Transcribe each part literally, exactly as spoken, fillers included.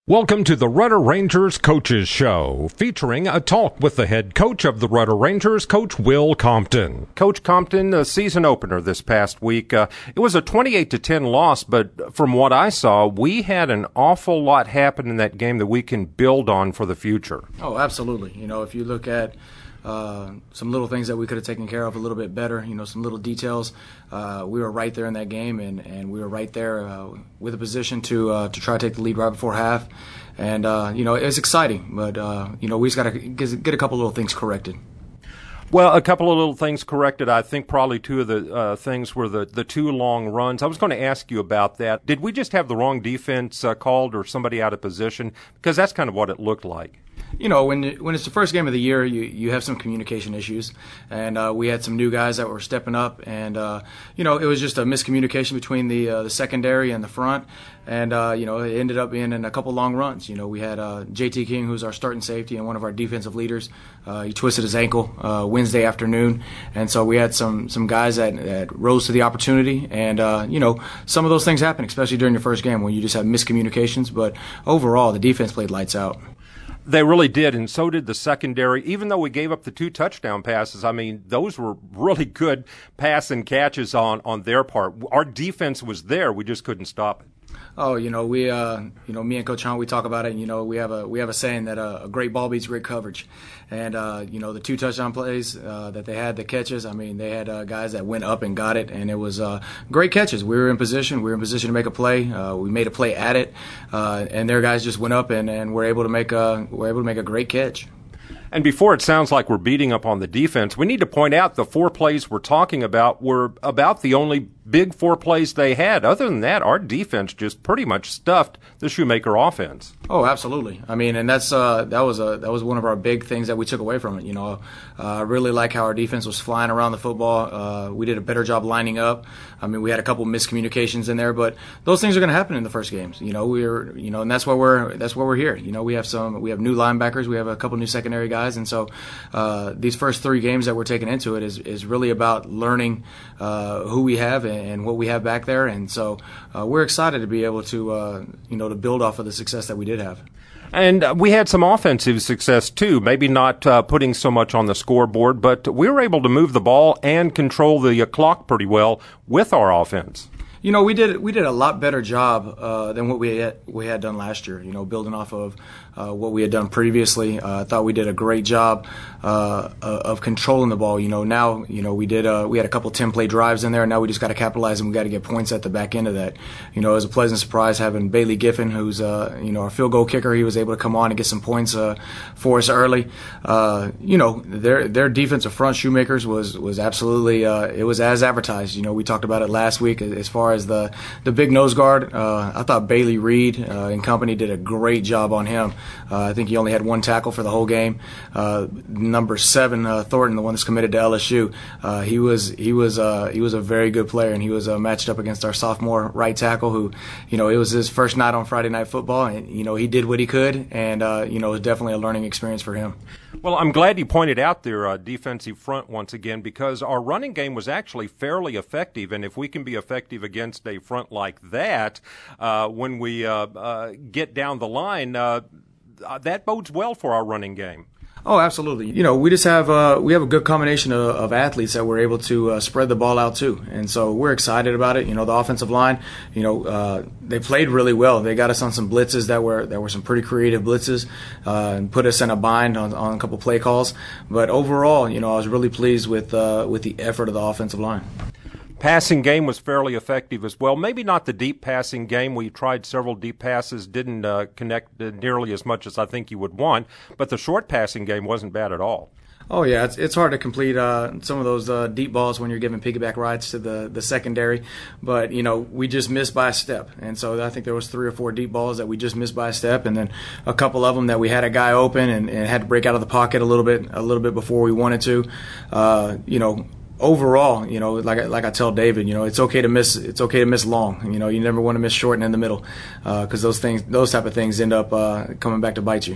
Welcome to the Rudder Rangers Coaches Show, featuring a talk with the head coach of the Rudder Rangers, Coach Will Compton. Coach Compton, a season opener this past week. Uh, it was a twenty-eight to ten loss, but from what I saw, we had an awful lot happen in that game that we can build on for the future. Oh, absolutely. You know, if you look at Uh, some little things that we could have taken care of a little bit better, you know, some little details. Uh, we were right there in that game, and, and we were right there uh, with a position to uh, to try to take the lead right before half. And, uh, you know, it was exciting, but, uh, you know, we just got to get a couple little things corrected. Well, a couple of little things corrected. I think probably two of the uh, things were the, the two long runs. I was going to ask you about that. Did we just have the wrong defense uh, called or somebody out of position? Because that's kind of what it looked like. You know, when when it's the first game of the year, you, you have some communication issues, and uh, we had some new guys that were stepping up, and uh, you know, it was just a miscommunication between the uh, the secondary and the front, and uh, you know, it ended up being in a couple long runs. You know, we had uh, J T King, who's our starting safety and one of our defensive leaders. Uh, he twisted his ankle uh, Wednesday afternoon, and so we had some some guys that, that rose to the opportunity, and uh, you know, some of those things happen, especially during your first game when you just have miscommunications. But overall, the defense played lights out. They really did, and so did the secondary. Even though we gave up the two touchdown passes, I mean, those were really good pass and catches on, on their part. Our defense was there. We just couldn't stop it. Oh, you know, we, uh, you know, me and Coach Hunt, we talk about it. And, you know, we have a we have a saying that uh, a great ball beats great coverage, and uh, you know, the two touchdown plays uh, that they had, the catches. I mean, they had uh, guys that went up and got it, and it was uh, great catches. We were in position. We were in position to make a play. Uh, we made a play at it, uh, and their guys just went up and, and were able to make a were able to make a great catch. And before it sounds like we're beating up on the defense, we need to point out the four plays we're talking about were about the only big four plays they had. Other than that, our defense just pretty much stuffed the Shoemaker offense. Oh, absolutely. I mean, and that's uh, that was a that was one of our big things that we took away from it. You know, uh, I really like how our defense was flying around the football. Uh, we did a better job lining up. I mean, we had a couple miscommunications in there, but those things are going to happen in the first games. You know, we're you know, and that's why we're that's why we're here. You know, we have some we have new linebackers, we have a couple new secondary guys, and so uh, these first three games that we're taking into it is is really about learning uh, who we have and, and what we have back there, and so uh, we're excited to be able to uh, you know to build off of the success that we did have. And uh, we had some offensive success too, maybe not uh, putting so much on the scoreboard, but we were able to move the ball and control the uh, clock pretty well with our offense. You know, we did we did a lot better job uh, than what we had, we had done last year. You know, building off of uh, what we had done previously. Uh, I thought we did a great job uh, of controlling the ball. You know, now you know we did uh, we had a couple ten play drives in there. Now we just got to capitalize and we got to get points at the back end of that. You know, it was a pleasant surprise having Bailey Giffen, who's uh, you know our field goal kicker. He was able to come on and get some points uh, for us early. Uh, you know, their their defensive front, Shoemakers, was was absolutely uh, it was as advertised. You know, we talked about it last week as far as the the big nose guard. Uh, I thought Bailey Reed uh, and company did a great job on him. Uh, I think he only had one tackle for the whole game. Uh, number seven, uh, Thornton, the one that's committed to L S U, uh, he was he was uh, he was a very good player, and he was uh, matched up against our sophomore right tackle, who, you know, it was his first night on Friday Night Football, and you know he did what he could, and uh, you know it was definitely a learning experience for him. Well, I'm glad you pointed out their uh, defensive front once again, because our running game was actually fairly effective, and if we can be effective against a front like that, uh, when we uh, uh, get down the line, uh, that bodes well for our running game. Oh, absolutely. You know, we just have uh, we have a good combination of, of athletes that we're able to uh, spread the ball out to, and so we're excited about it. You know, the offensive line, you know, uh, they played really well. They got us on some blitzes that were that were some pretty creative blitzes, uh, and put us in a bind on, on a couple play calls. But overall, you know, I was really pleased with uh, with the effort of the offensive line. Passing game was fairly effective as well. Maybe not the deep passing game. We tried several deep passes, didn't uh, connect nearly as much as I think you would want, but the short passing game wasn't bad at all. Oh, yeah, it's it's hard to complete uh, some of those uh, deep balls when you're giving piggyback rides to the, the secondary. But, you know, we just missed by a step. And so I think there was three or four deep balls that we just missed by a step, and then a couple of them that we had a guy open and, and had to break out of the pocket a little bit a little bit before we wanted to. Uh, you know, overall, you know, like like I tell David, you know, it's okay to miss. It's okay to miss long. You know, you never want to miss short and in the middle, because uh, those things, those type of things, end up uh, coming back to bite you.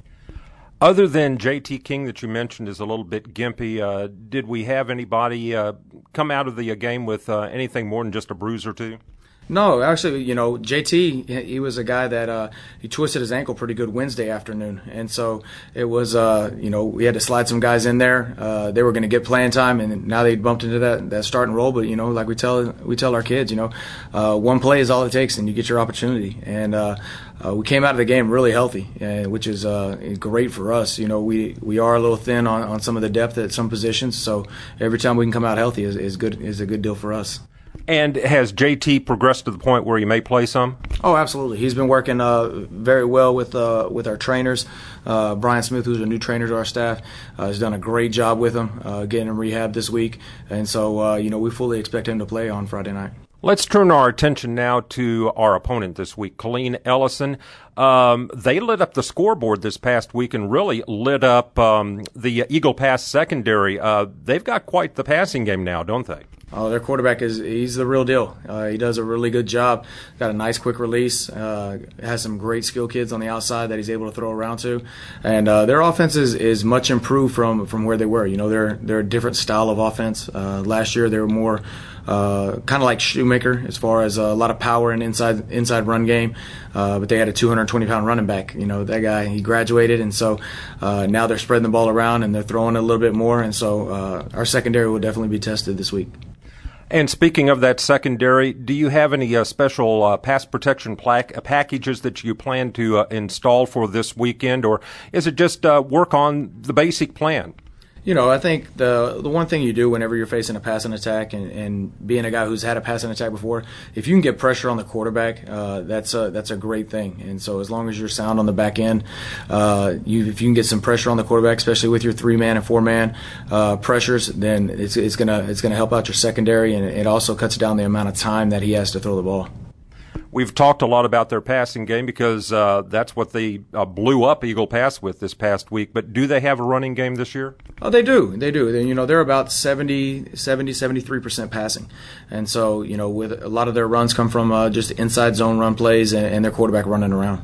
Other than J T King that you mentioned is a little bit gimpy, uh, did we have anybody uh, come out of the uh, game with uh, anything more than just a bruise or two? No, actually, you know, J T, he was a guy that uh, he twisted his ankle pretty good Wednesday afternoon. And so it was, uh, you know, we had to slide some guys in there. Uh, they were going to get playing time, and now they bumped into that, that start and roll. But, you know, like we tell we tell our kids, you know, uh, one play is all it takes, and you get your opportunity. And uh, uh, we came out of the game really healthy, uh, which is uh, great for us. You know, we, we are a little thin on, on some of the depth at some positions, so every time we can come out healthy is, is good is a good deal for us. And has J T progressed to the point where he may play some? Oh, absolutely. He's been working uh, very well with uh, with our trainers. Uh, Brian Smith, who's a new trainer to our staff, uh, has done a great job with him, uh, getting him rehab this week. And so, uh, you know, we fully expect him to play on Friday night. Let's turn our attention now to our opponent this week, Killeen Ellison. Um, they lit up the scoreboard this past week and really lit up um, the Eagle Pass secondary. Uh, they've got quite the passing game now, don't they? Oh, their quarterback is he's the real deal. Uh, he does a really good job. Got a nice quick release. Uh, has some great skill kids on the outside that he's able to throw around to. And uh, their offense is, is much improved from, from where they were. You know, they're they're a different style of offense. Uh, last year they were more uh, kind of like Shoemaker as far as a lot of power and inside inside run game. Uh, but they had a two hundred twenty pound running back. You know, that guy, he graduated, and so uh, now they're spreading the ball around and they're throwing it a little bit more. And so uh, our secondary will definitely be tested this week. And speaking of that secondary, do you have any uh, special uh, pass protection plaque, uh, packages that you plan to uh, install for this weekend, or is it just uh, work on the basic plan? You know, I think the the one thing you do whenever you're facing a passing attack, and, and being a guy who's had a passing attack before, if you can get pressure on the quarterback, uh, that's a that's a great thing. And so as long as you're sound on the back end, uh, you if you can get some pressure on the quarterback, especially with your three man and four man uh, pressures, then it's it's gonna it's gonna help out your secondary, and it also cuts down the amount of time that he has to throw the ball. We've talked a lot about their passing game because uh, that's what they uh, blew up Eagle Pass with this past week. But do they have a running game this year? Oh, they do. They do. They, you know, they're about seventy, seventy, seventy-three percent passing. And so, you know, with a lot of their runs come from uh, just inside zone run plays and, and their quarterback running around.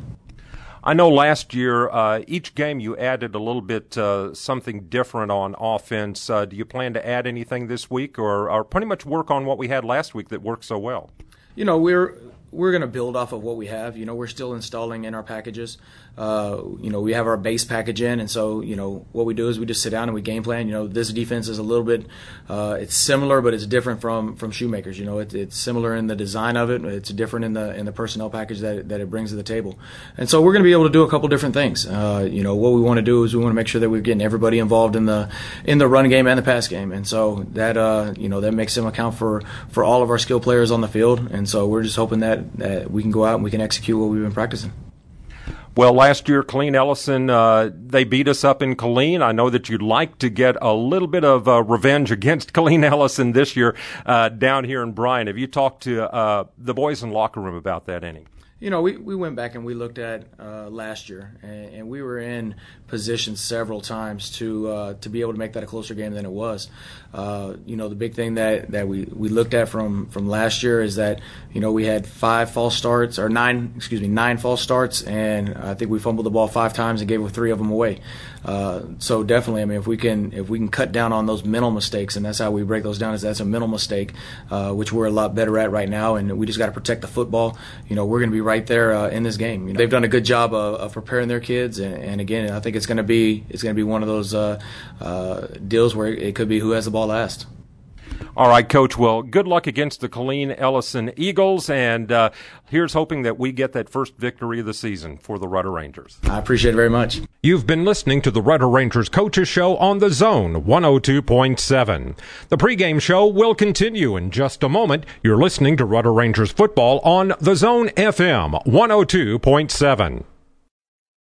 I know last year, uh, each game you added a little bit uh, something different on offense. Uh, do you plan to add anything this week, or, or pretty much work on what we had last week that worked so well? You know, we're we're going to build off of what we have. You know, we're still installing in our packages. Uh, you know, we have our base package in, and so, you know, what we do is we just sit down and we game plan. You know, this defense is a little bit, uh, it's similar, but it's different from, from Shoemaker's. You know, it, it's similar in the design of it. It's different in the in the personnel package that, that it brings to the table. And so we're going to be able to do a couple different things. Uh, you know, what we want to do is we want to make sure that we're getting everybody involved in the in the run game and the pass game. And so that, uh, you know, that makes them account for, for all of our skill players on the field. And so we're just hoping that, that we can go out and we can execute what we've been practicing. Well, last year, Killeen Ellison, uh, they beat us up in Killeen. I know that you'd like to get a little bit of uh, revenge against Killeen Ellison this year uh, down here in Bryan. Have you talked to uh, the boys in the locker room about that any? You know, we, we went back and we looked at uh, last year, and, and we were in position several times to uh, to be able to make that a closer game than it was. Uh, you know, the big thing that, that we, we looked at from, from last year is that, you know, we had five false starts, or nine, excuse me, nine false starts, and I think we fumbled the ball five times and gave three of them away. Uh, so definitely, I mean, if we can if we can cut down on those mental mistakes, and that's how we break those down, is that's a mental mistake, uh, which we're a lot better at right now, and we just got to protect the football. You know, we're going to be right there uh, in this game. You know, they've done a good job of, of preparing their kids, and, and again, I think it's going to be it's going to be one of those uh, uh, deals where it could be who has the ball last. All right, Coach. Well, good luck against the Killeen Ellison Eagles, and uh, here's hoping that we get that first victory of the season for the Rudder Rangers. I appreciate it very much. You've been listening to the Rudder Rangers Coaches Show on The Zone one oh two point seven. The pregame show will continue in just a moment. You're listening to Rudder Rangers football on The Zone F M one oh two point seven.